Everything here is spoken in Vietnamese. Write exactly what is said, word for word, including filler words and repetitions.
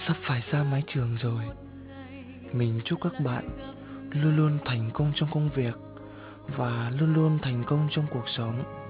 sắp phải ra mái trường rồi. Mình chúc các bạn luôn luôn thành công trong công việc và luôn luôn thành công trong cuộc sống.